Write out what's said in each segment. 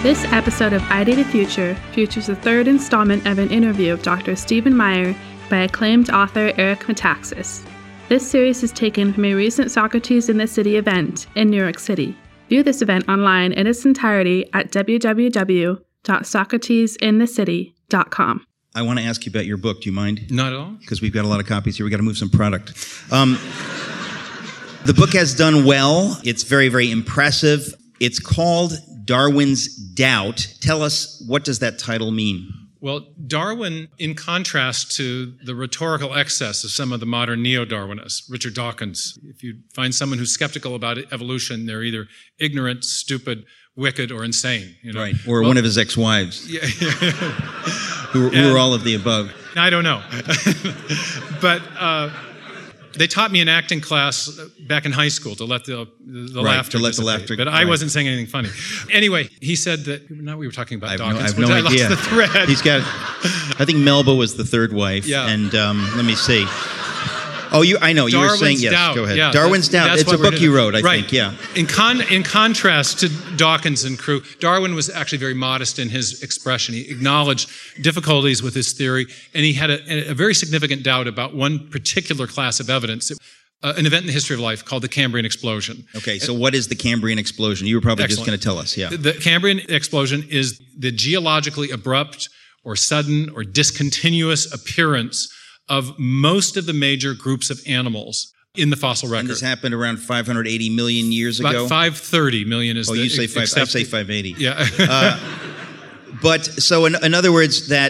This episode of ID the Future features the third installment of an interview of Dr. Stephen Meyer by acclaimed author Eric Metaxas. This series is taken from a recent Socrates in the City event in New York City. View this event online in its entirety at www.socratesinthecity.com. I want to ask you about your book. Do you mind? Not at all. Because we've got a lot of copies here. We've got to move some product. The book has done well. It's very, very impressive. It's called Darwin's Doubt. Tell us, what does that title mean? Well, Darwin, in contrast to the rhetorical excess of some of the modern neo-Darwinists, Richard Dawkins, if you find someone who's skeptical about evolution, they're either ignorant, stupid, wicked, or insane. You know? Right, or one of his ex-wives, yeah. who were all of the above. I don't know. But they taught me in acting class back in high school to let the laughter dissipate, but I wasn't saying anything funny. Anyway, he said that, now we were talking about Dawkins, I have no idea. I lost the thread. He's got, I think Melba was the third wife, yeah. And let me see. Oh, I know, you were saying, yes, Doubt. Go ahead. Yeah, Darwin's Doubt, it's a book you wrote, I think, yeah. In contrast to Dawkins and crew, Darwin was actually very modest in his expression. He acknowledged difficulties with his theory, and he had a very significant doubt about one particular class of evidence, an event in the history of life called the Cambrian explosion. Okay, so what is the Cambrian explosion? You were probably just going to tell us, yeah. The Cambrian explosion is the geologically abrupt or sudden or discontinuous appearance of most of the major groups of animals in the fossil record. And this happened around 580 million years ago? About 530 million is you say I say 580. Yeah. But, so in other words, that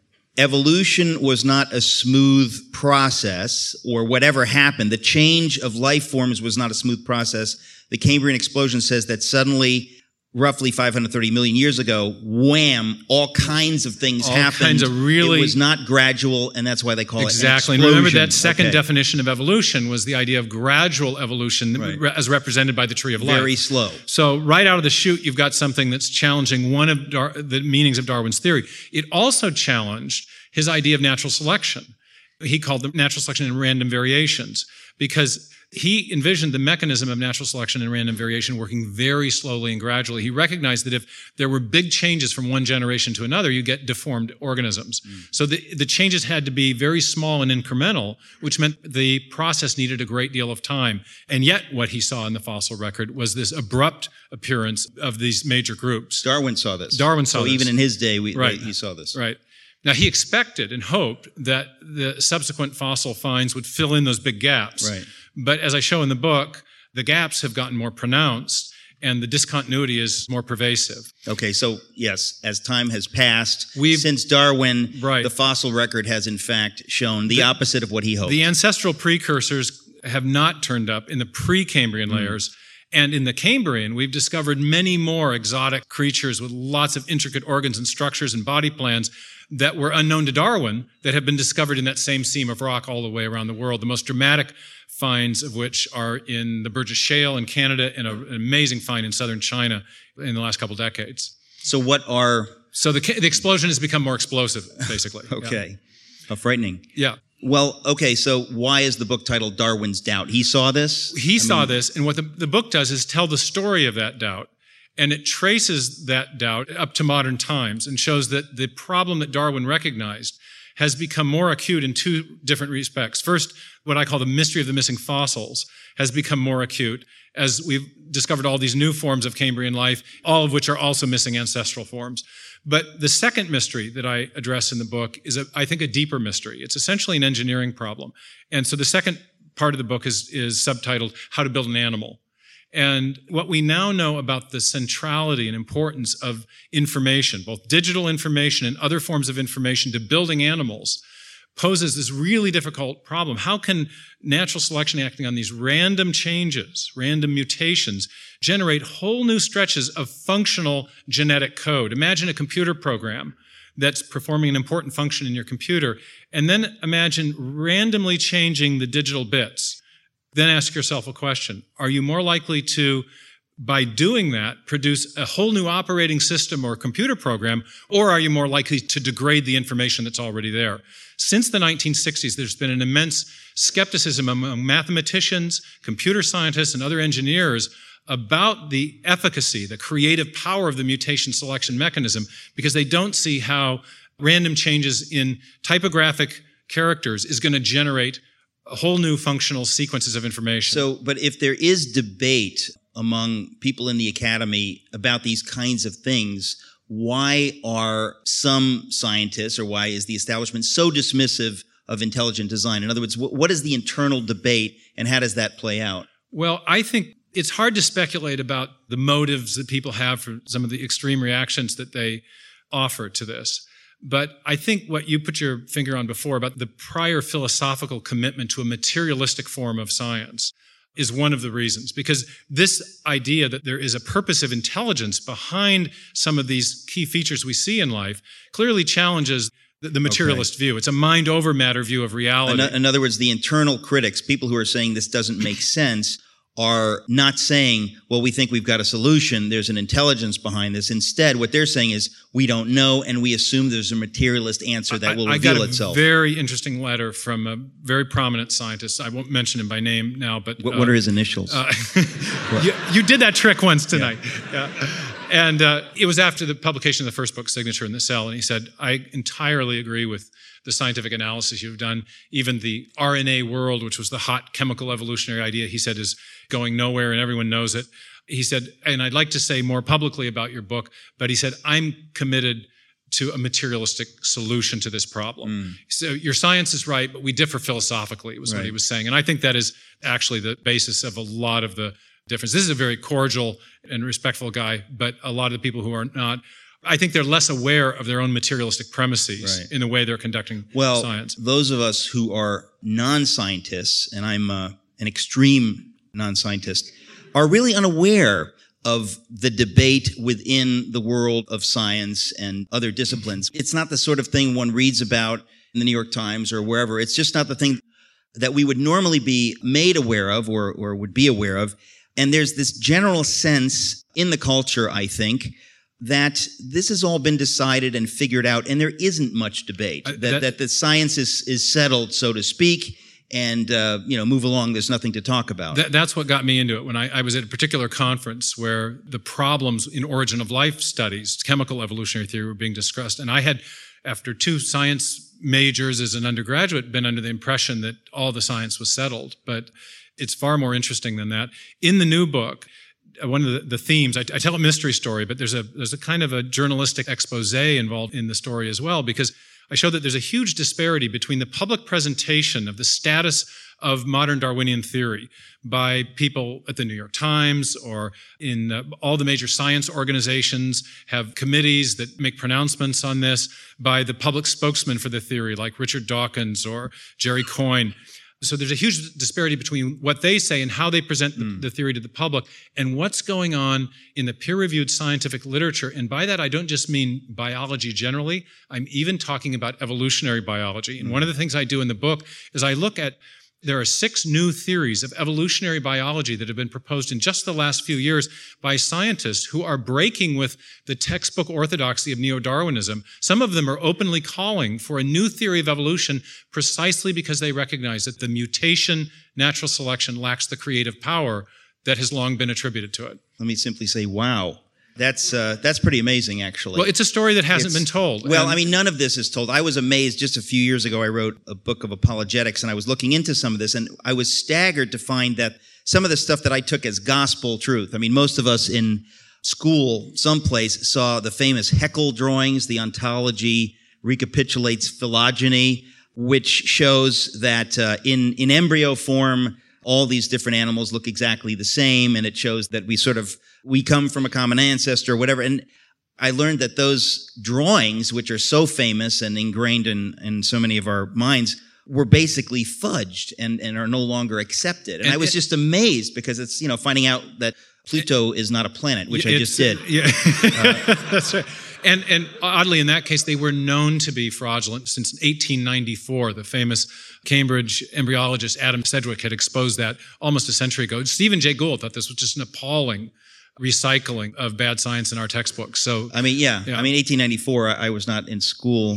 evolution was not a smooth process, or whatever happened, the change of life forms was not a smooth process. The Cambrian explosion says that suddenly, roughly 530 million years ago, wham, all kinds of things happened. All kinds of really... It was not gradual, and that's why they call it an explosion. Exactly. And remember that second definition of evolution was the idea of gradual evolution, right, as represented by the tree of life. Very slow. So right out of the chute, you've got something that's challenging one of the meanings of Darwin's theory. It also challenged his idea of natural selection. He called them natural selection and random variations, because he envisioned the mechanism of natural selection and random variation working very slowly and gradually. He recognized that if there were big changes from one generation to another, you get deformed organisms. So the changes had to be very small and incremental, which meant the process needed a great deal of time. And yet what he saw in the fossil record was this abrupt appearance of these major groups. Darwin saw this. So even in his day, he saw this. Right. Now, he expected and hoped that the subsequent fossil finds would fill in those big gaps. Right. But as I show in the book, the gaps have gotten more pronounced and the discontinuity is more pervasive. Okay, so yes, as time has passed, since Darwin, right, the fossil record has in fact shown the opposite of what he hoped. The ancestral precursors have not turned up in the pre-Cambrian layers. And in the Cambrian, we've discovered many more exotic creatures with lots of intricate organs and structures and body plans that were unknown to Darwin that have been discovered in that same seam of rock all the way around the world. The most dramatic finds of which are in the Burgess Shale in Canada and an amazing find in southern China in the last couple decades. So what are... So the explosion has become more explosive, basically. Okay. Yeah. How frightening. Yeah. Well, okay, so why is the book titled Darwin's Doubt? He saw this? He saw this, and what the book does is tell the story of that doubt. And it traces that doubt up to modern times and shows that the problem that Darwin recognized has become more acute in two different respects. First, what I call the mystery of the missing fossils has become more acute as we've discovered all these new forms of Cambrian life, all of which are also missing ancestral forms. But the second mystery that I address in the book is, I think, a deeper mystery. It's essentially an engineering problem. And so the second part of the book is subtitled How to Build an Animal. And what we now know about the centrality and importance of information, both digital information and other forms of information to building animals, poses this really difficult problem. How can natural selection acting on these random changes, random mutations, generate whole new stretches of functional genetic code? Imagine a computer program that's performing an important function in your computer, and then imagine randomly changing the digital bits. Then ask yourself a question. Are you more likely to, by doing that, produce a whole new operating system or computer program, or are you more likely to degrade the information that's already there? Since the 1960s, there's been an immense skepticism among mathematicians, computer scientists, and other engineers about the efficacy, the creative power of the mutation selection mechanism, because they don't see how random changes in typographic characters is going to generate a whole new functional sequences of information. So, but if there is debate among people in the academy about these kinds of things, why are some scientists, or why is the establishment so dismissive of intelligent design? In other words, what is the internal debate, and how does that play out? Well, I think it's hard to speculate about the motives that people have for some of the extreme reactions that they offer to this. But I think what you put your finger on before about the prior philosophical commitment to a materialistic form of science is one of the reasons. Because this idea that there is a purposive intelligence behind some of these key features we see in life clearly challenges the materialist view. It's a mind over matter view of reality. In other words, the internal critics, people who are saying this doesn't make sense, are not saying, well, we think we've got a solution, there's an intelligence behind this. Instead, what they're saying is, we don't know, and we assume there's a materialist answer that will reveal itself. I got a very interesting letter from a very prominent scientist. I won't mention him by name now, but... What are his initials? You did that trick once tonight. Yeah. And it was after the publication of the first book, Signature in the Cell, and he said, I entirely agree with the scientific analysis you've done. Even the RNA world, which was the hot chemical evolutionary idea, he said is going nowhere and everyone knows it. He said, and I'd like to say more publicly about your book, but he said, I'm committed to a materialistic solution to this problem. So your science is right, but we differ philosophically, was what he was saying. And I think that is actually the basis of a lot of the difference. This is a very cordial and respectful guy, but a lot of the people who are not, I think they're less aware of their own materialistic premises in the way they're conducting science. Well, those of us who are non-scientists, and I'm an extreme non-scientist, are really unaware of the debate within the world of science and other disciplines. It's not the sort of thing one reads about in the New York Times or wherever. It's just not the thing that we would normally be made aware of or would be aware of. And there's this general sense in the culture, I think, that this has all been decided and figured out, and there isn't much debate. That the science is settled, so to speak, and move along. There's nothing to talk about. That's what got me into it. When I was at a particular conference where the problems in origin of life studies, chemical evolutionary theory, were being discussed, and I had, after 2 science majors as an undergraduate, been under the impression that all the science was settled. But it's far more interesting than that. In the new book, one of the themes, I tell a mystery story, but there's a kind of a journalistic expose involved in the story as well, because I show that there's a huge disparity between the public presentation of the status of modern Darwinian theory by people at the New York Times or in all the major science organizations have committees that make pronouncements on this, by the public spokesman for the theory like Richard Dawkins or Jerry Coyne. So there's a huge disparity between what they say and how they present the theory to the public and what's going on in the peer-reviewed scientific literature. And by that, I don't just mean biology generally. I'm even talking about evolutionary biology. And one of the things I do in the book is I look at, there are 6 new theories of evolutionary biology that have been proposed in just the last few years by scientists who are breaking with the textbook orthodoxy of neo-Darwinism. Some of them are openly calling for a new theory of evolution precisely because they recognize that the mutation, natural selection, lacks the creative power that has long been attributed to it. Let me simply say, wow. That's pretty amazing, actually. Well, it's a story that hasn't been told. Well, I mean, none of this is told. I was amazed just a few years ago. I wrote a book of apologetics, and I was looking into some of this, and I was staggered to find that some of the stuff that I took as gospel truth. I mean, most of us in school, someplace, saw the famous Haeckel drawings. The ontology recapitulates phylogeny, which shows that in embryo form, all these different animals look exactly the same, and it shows that we come from a common ancestor or whatever. And I learned that those drawings, which are so famous and ingrained in so many of our minds, were basically fudged and are no longer accepted. And I was just amazed because it's, finding out that Pluto is not a planet, which I just did. Yeah, that's right. And oddly, in that case, they were known to be fraudulent since 1894. The famous Cambridge embryologist Adam Sedgwick had exposed that almost a century ago. Stephen Jay Gould thought this was just an appalling recycling of bad science in our textbooks. So, I mean, 1894, I was not in school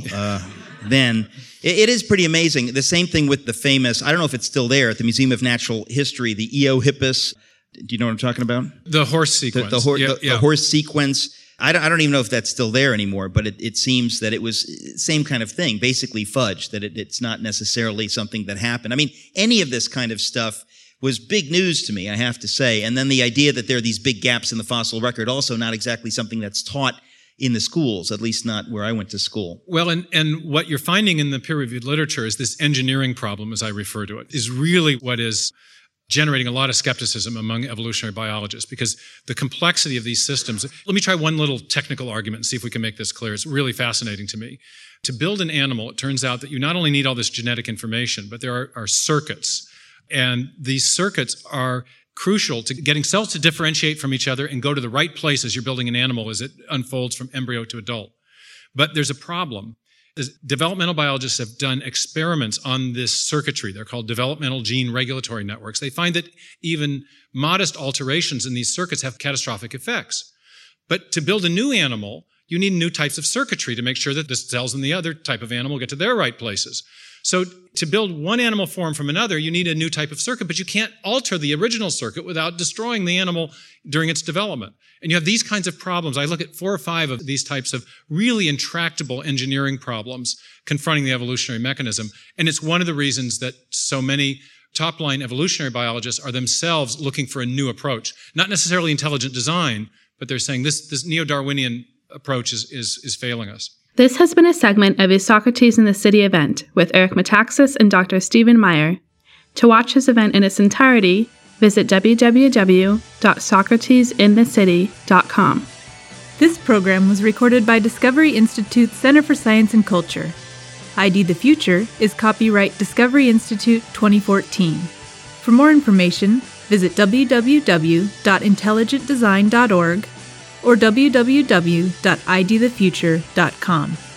then. It is pretty amazing. The same thing with the famous, I don't know if it's still there, at the Museum of Natural History, the Eohippus Do you know what I'm talking about? The horse sequence. The horse sequence. I don't even know if that's still there anymore, but it seems that it was same kind of thing, basically fudge, that it's not necessarily something that happened. I mean, any of this kind of stuff was big news to me, I have to say. And then the idea that there are these big gaps in the fossil record, also not exactly something that's taught in the schools, at least not where I went to school. Well, and what you're finding in the peer-reviewed literature is this engineering problem, as I refer to it, is really what is generating a lot of skepticism among evolutionary biologists, because the complexity of these systems. Let me try one little technical argument and see if we can make this clear. It's really fascinating to me. To build an animal, it turns out that you not only need all this genetic information, but there are circuits. And these circuits are crucial to getting cells to differentiate from each other and go to the right place as you're building an animal as it unfolds from embryo to adult. But there's a problem. Developmental biologists have done experiments on this circuitry. They're called developmental gene regulatory networks. They find that even modest alterations in these circuits have catastrophic effects. But to build a new animal, you need new types of circuitry to make sure that the cells in the other type of animal get to their right places. So to build one animal form from another, you need a new type of circuit, but you can't alter the original circuit without destroying the animal during its development. And you have these kinds of problems. I look at 4 or 5 of these types of really intractable engineering problems confronting the evolutionary mechanism. And it's one of the reasons that so many top-line evolutionary biologists are themselves looking for a new approach. Not necessarily intelligent design, but they're saying this neo-Darwinian approach is failing us. This has been a segment of a Socrates in the City event with Eric Metaxas and Dr. Stephen Meyer. To watch his event in its entirety, visit www.socratesinthecity.com. This program was recorded by Discovery Institute Center for Science and Culture. ID the Future is copyright Discovery Institute 2014. For more information, visit www.intelligentdesign.org or www.idthefuture.com.